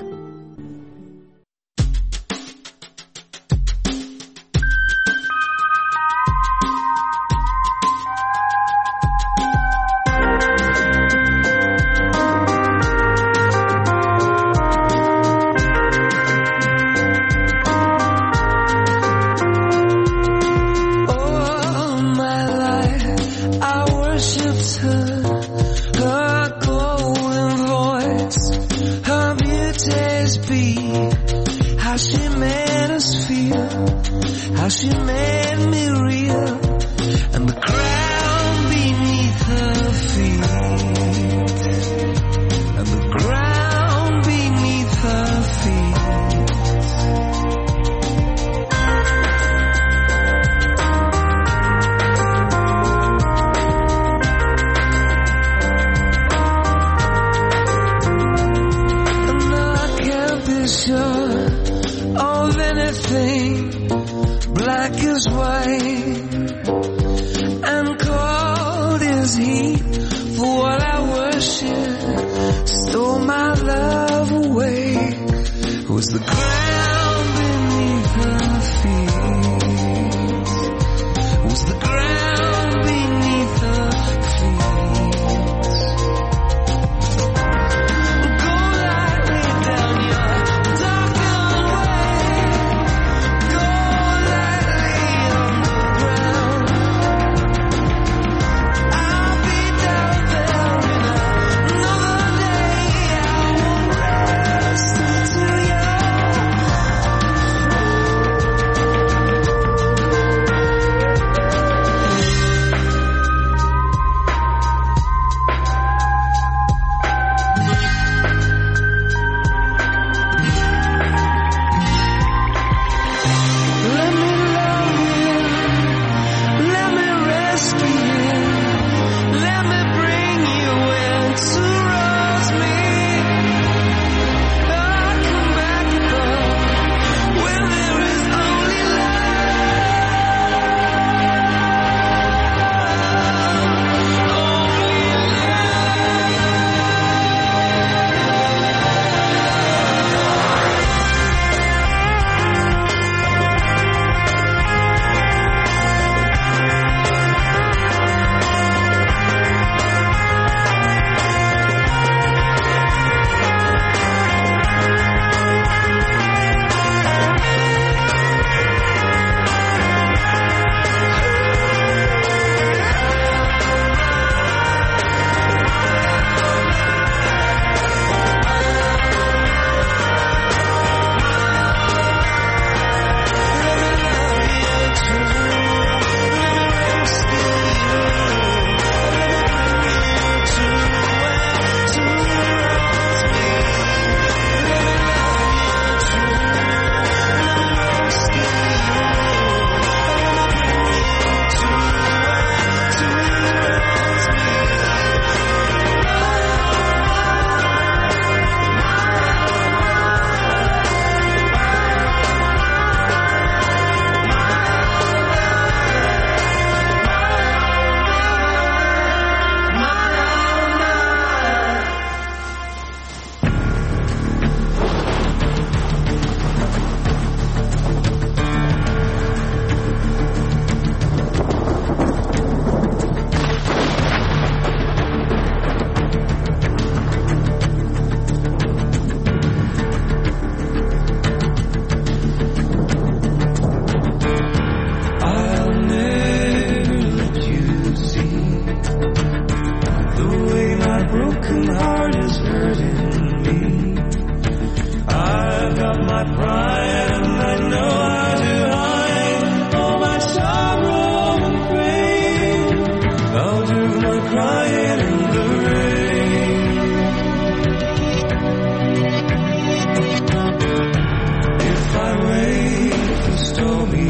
Stormy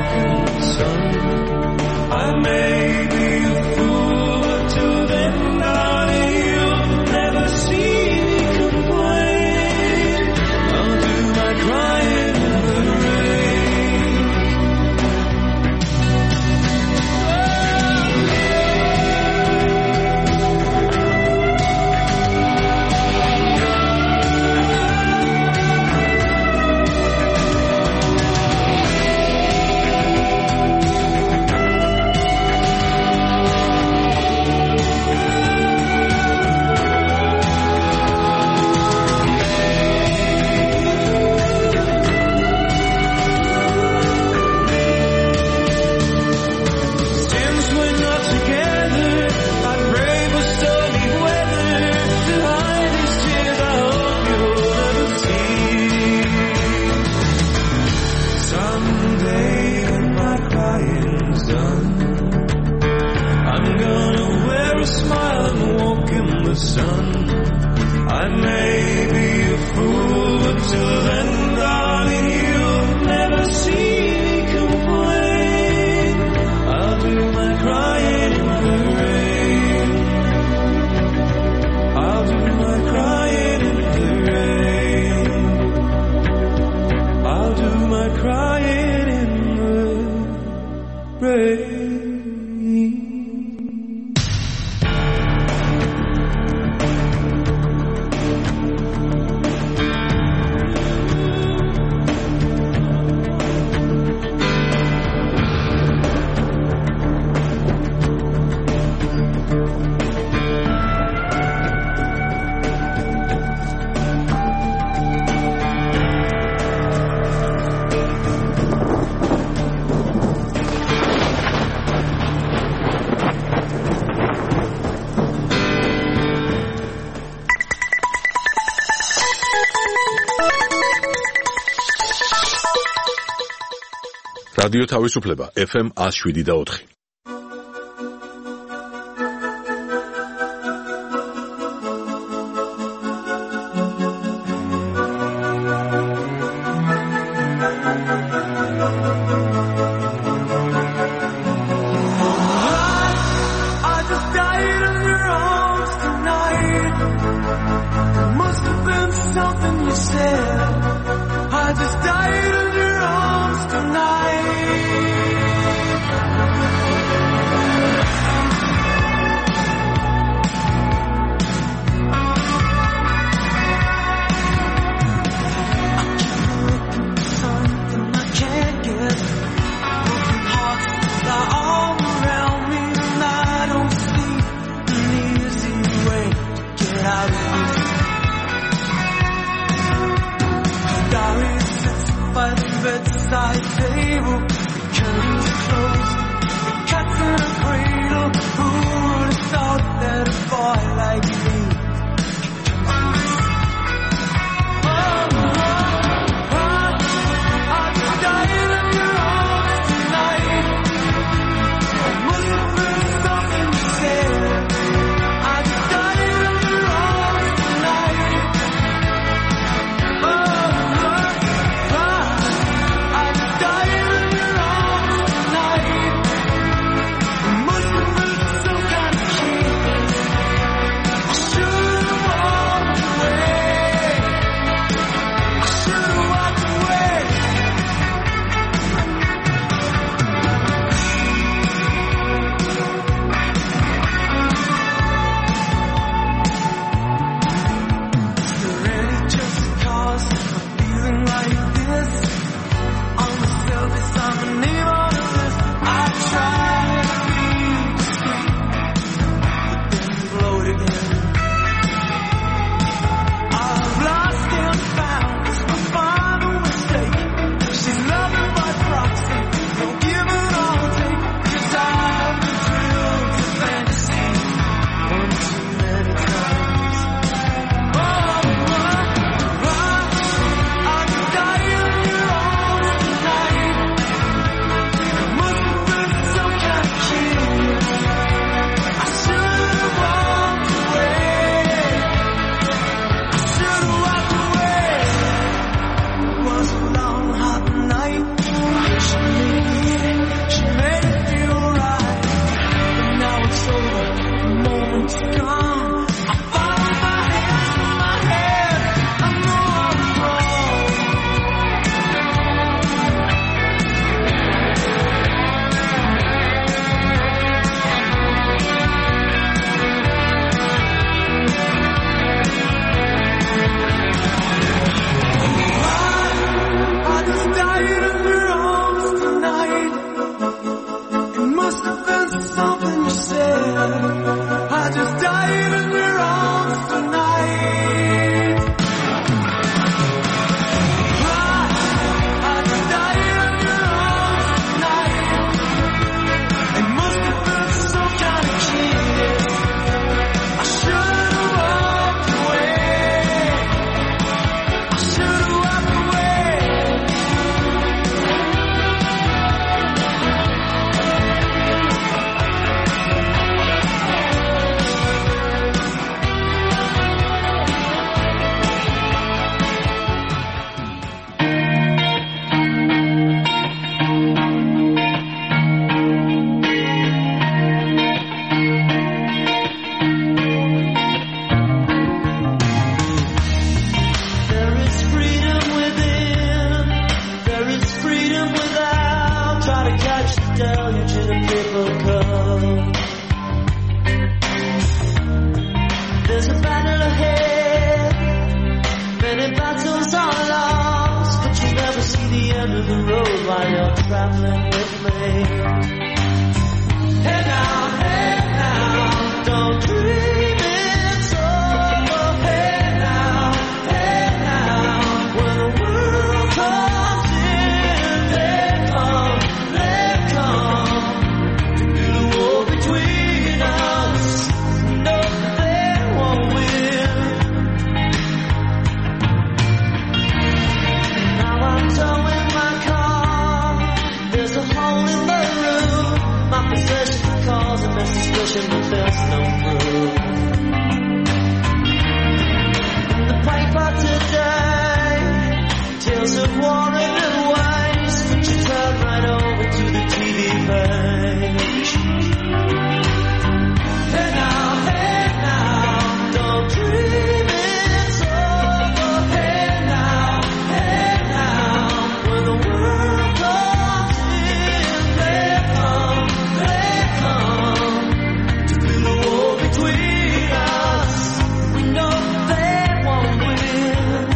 walking the sun. I may be a fool, but till then, darling, you'll never see me complain. I'll do my crying in the rain. რადიო თავისუფლება FM 107.4. deluge in a paper cup. There's a battle ahead, many battles are lost, but you never see the end of the road while you're traveling with me. Hey now, don't dream it's over. Hey now, when the world comes in, they come to build a wall between us. No, they won't win. Now I'm towing my car. There's a hole in the roof. My possession cause a messy suspicion, but there's no proof. In the paper today, tales of war and waste, but you turn right over to the TV page. Hey now, don't dream it's over. Hey now, when the world comes in, they come to build a wall between us. We know they won't win.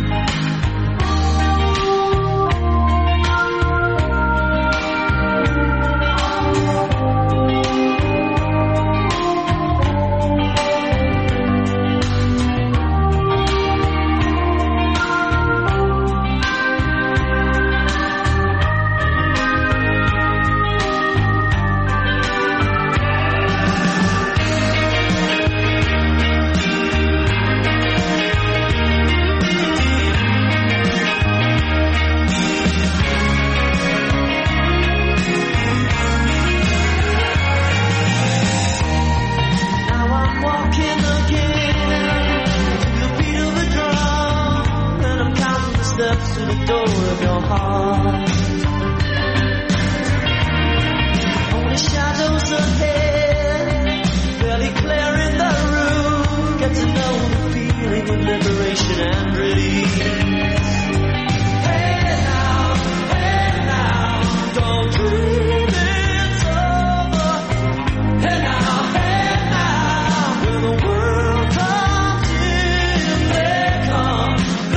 Now I'm walking again to the beat of a drum, and I'm counting the steps to the door of your heart. Only shadows ahead, barely clearing the room. Get to know the feeling of liberation and release. Hey now, don't dream it's over. Hey now, when the world comes in, they come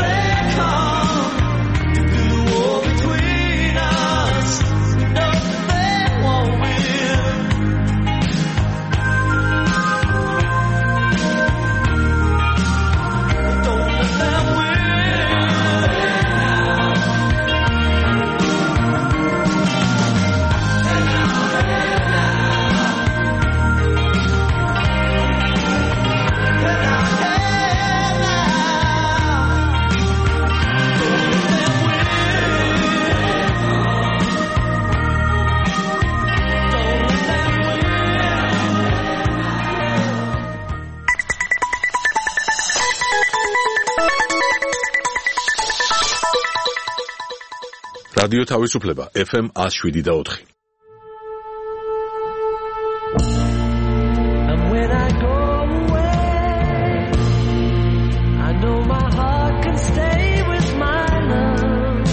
to build a wall between us. No, they won't win. Don't let them win. რადიო თავისუფლება FM 107.4. And when I go away, I know my heart can stay with my love.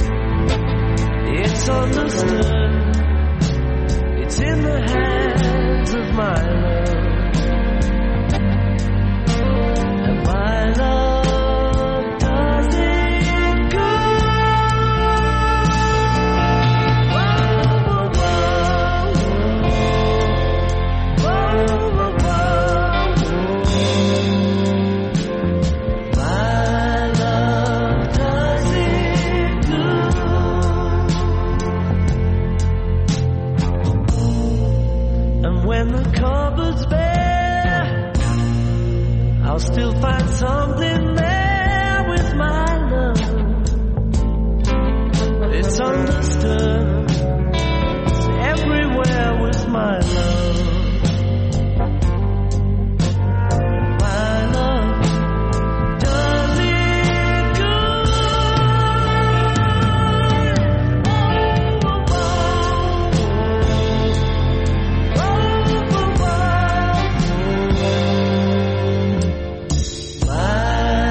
It's understood. It's in the hands of my love. And my love doesn't go. When the cupboard's bare, I'll still find something there with my love. It's understood. It's everywhere with my love. My love doesn't go. My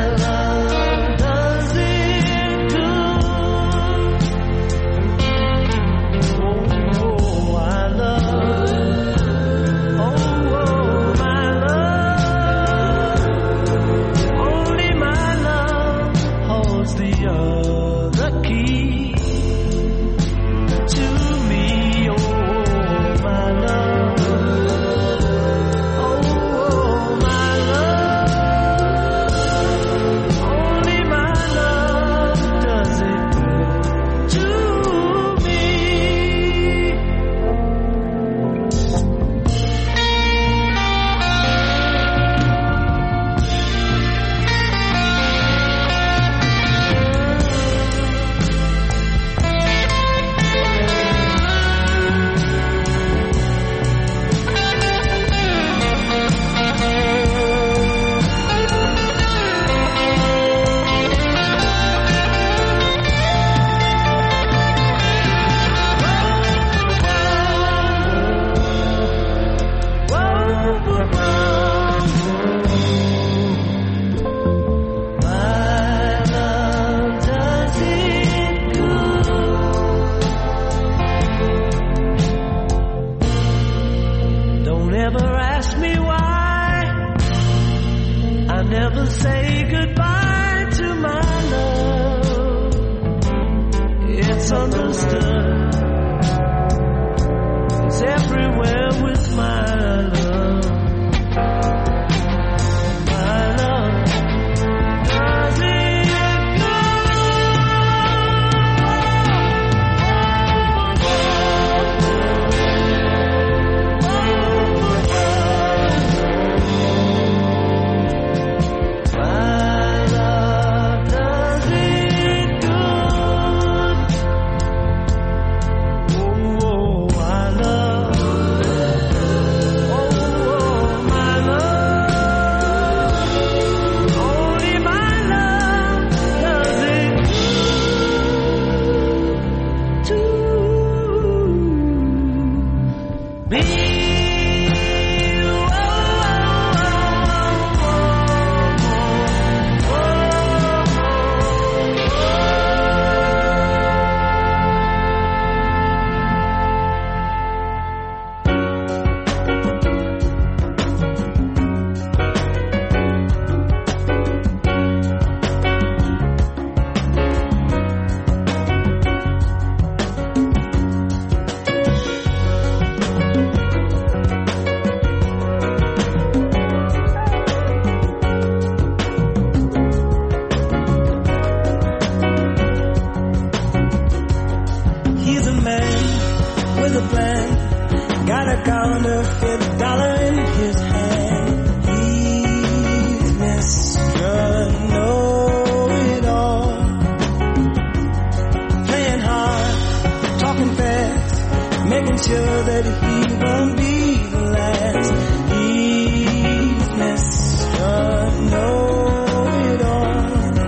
making sure that he won't be the last. He's Mr. Know-it-all.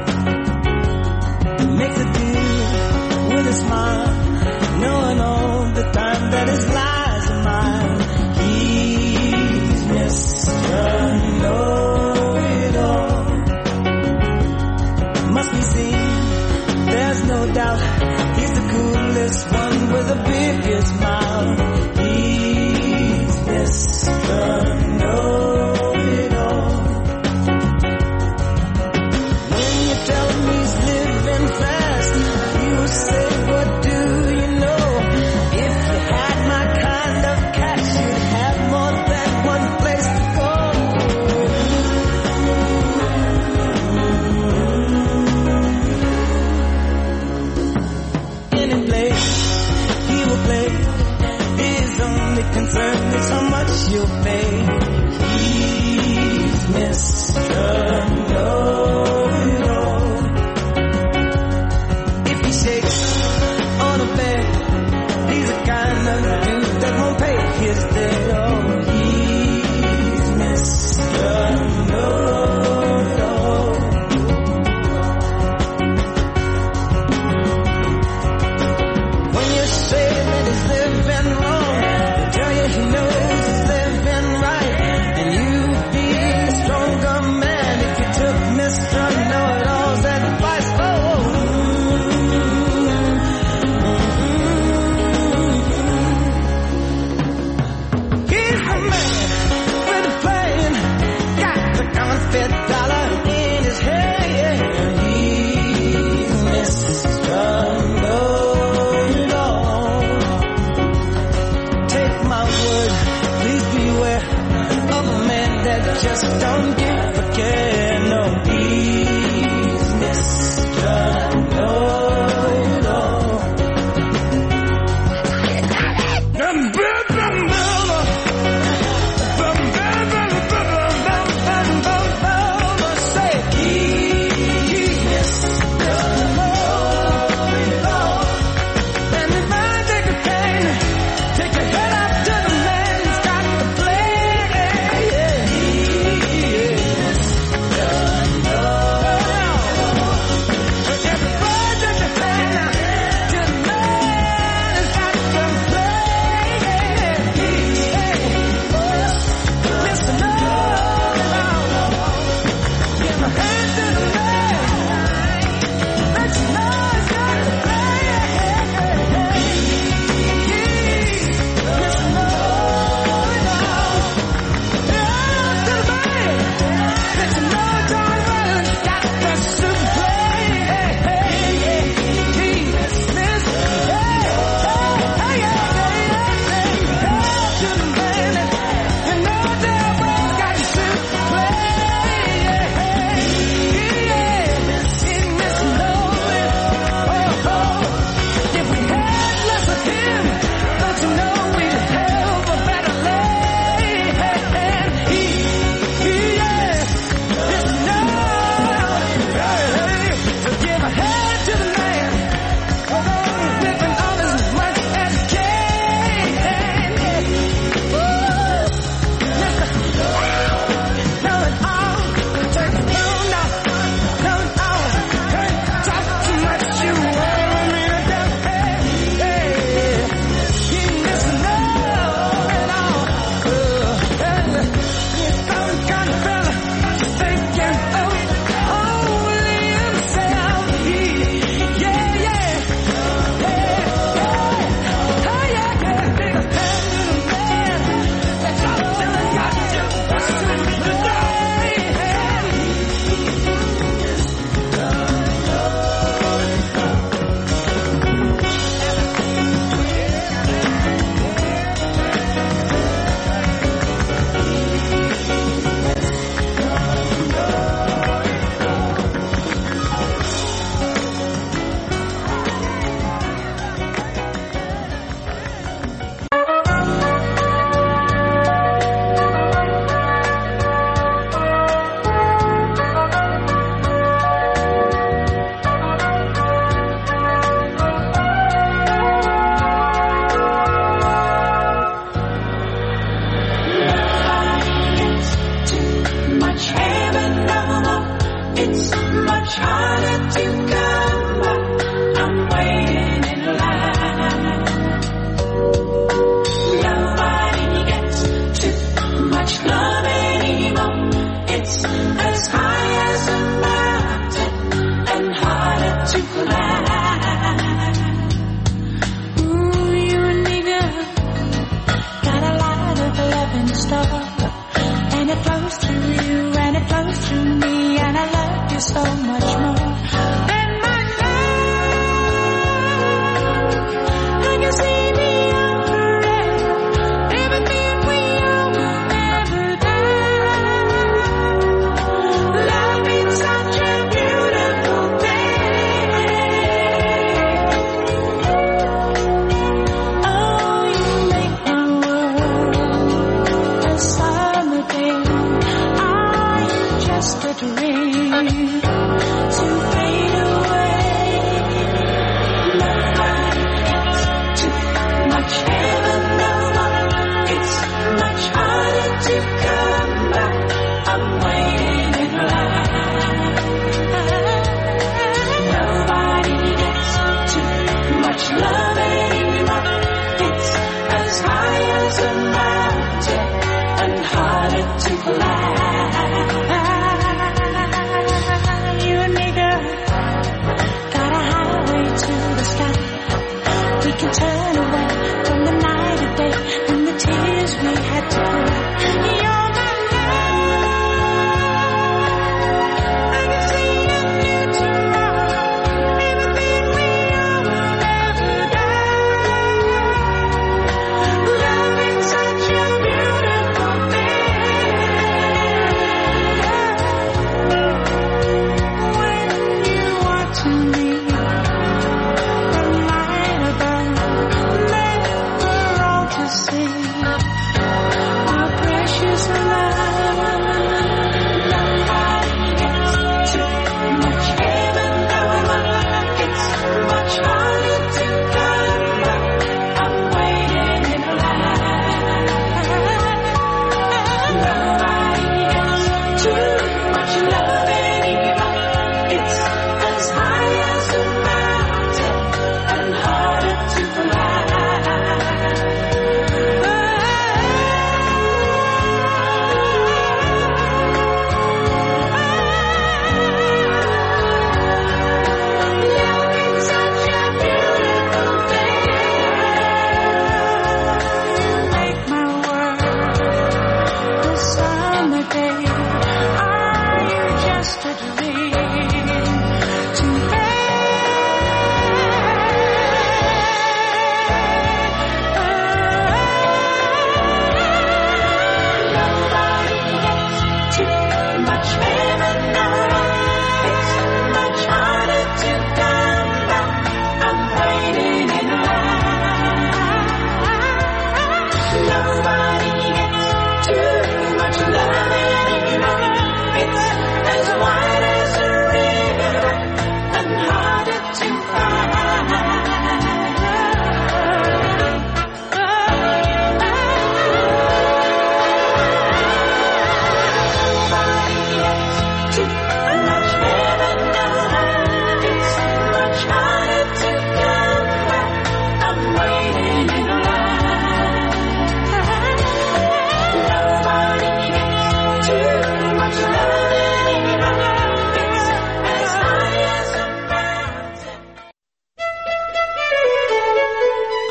Makes a deal with a smile, knowing all the time that his lies are mine. He's Mr. Know-it-all. Must be seen, there's no doubt. He's the coolest one with the biggest smile. He's Mr. Know-it-all. When you tell him he's living fast, he will say, what do you know? If you had my kind of cash, you'd have more than one place to go. Any place he will play, his only concern is how much you'll pay. He's Mr. Know-it-all. If he shakes on a bed, he's the kind of dude that won't pay his debt. Oh, he's Mr. Know-it-all. When you say that he's living wrong, they tell you he knows he's living right. And you'd be a stronger man if you took Mr. Know-it-all's advice. He's the man with the plan, got the counterfeit dollar in his hand. He's Mr. Know-it-all. Take my word, please beware of a man that just don't give a care. No, he's Mr. Know-it-all. Say, he's Mr. Know-it-all. And if I take a cane, take your head up to the man who's got the plan. He's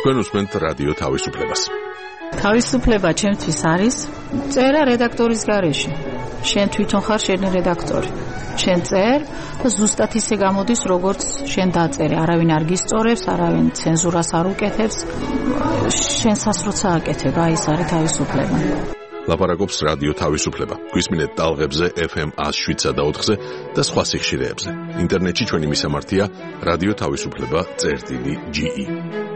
თქვენ უსმენთ რადიო თავისუფლებას. თავისუფლება ჩემთვის არის წერა რედაქტორის გარეშე. შენ თვითონ ხარ შენი რედაქტორი. შენ წერ და ზუსტად ისე გამოდის, როგორც შენ დაწერე. არავინ არ გისწორებს, არავინ ცენზურას არ უკეთებს. შენსაც როცა აკეთებ, აი ეს არის თავისუფლება. ლაპარაკობს რადიო თავისუფლება. გვისმინეთ ტალღებზე FM 107.4-ზე და სხვა სიხშირეებზე. ინტერნეტში ჩვენი მისამართია რადიო თავისუფლება.ge